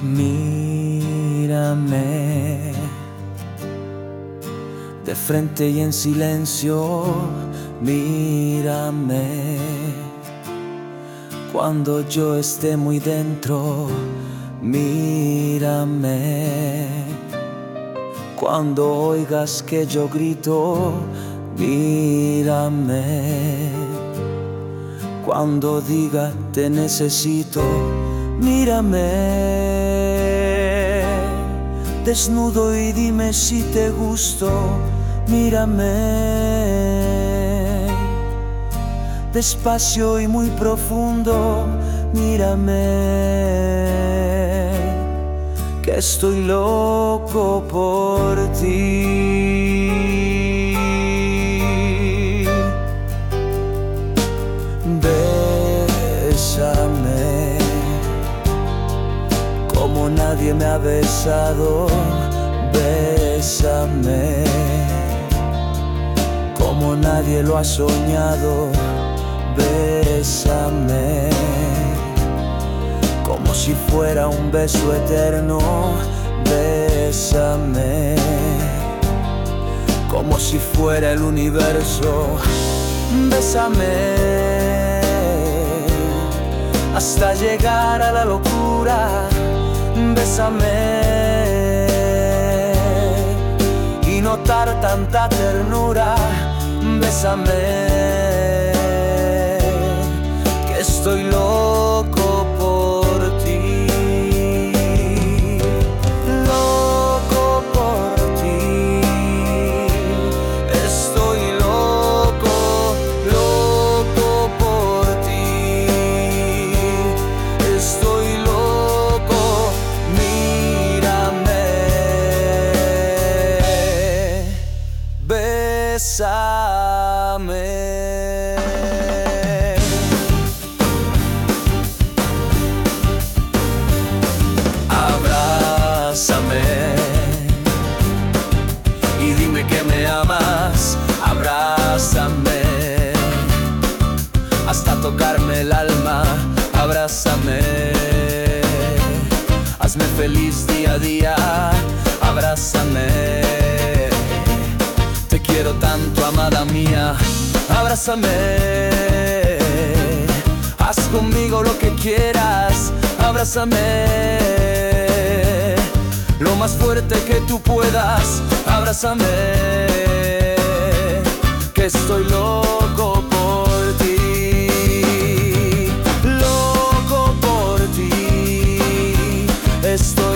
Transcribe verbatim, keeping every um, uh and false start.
Mírame de frente y en silencio, mírame. Cuando yo esté muy dentro, mírame. Cuando oigas que yo grito, mírame. Cuando diga te necesito, mírame. Desnudo y dime si te gusto, mírame. Despacio y muy profundo, mírame. Que estoy loco por ti. Bésame como nadie me ha besado, bésame como nadie lo ha soñado, bésame como si fuera un beso eterno, bésame como si fuera el universo, bésame hasta llegar a la locura, bésame y notar tanta ternura, bésame que estoy loco por ti, loco por ti, estoy loco, loco por ti, estoy loco, mírame, bésame. Y dime que me amas, abrázame hasta tocarme el alma, abrázame, hazme feliz día a día, abrázame, te quiero tanto, amada mía, abrázame, haz conmigo lo que quieras, abrázame lo más fuerte que tú puedas, abrázame, que estoy loco por ti, loco por ti, estoy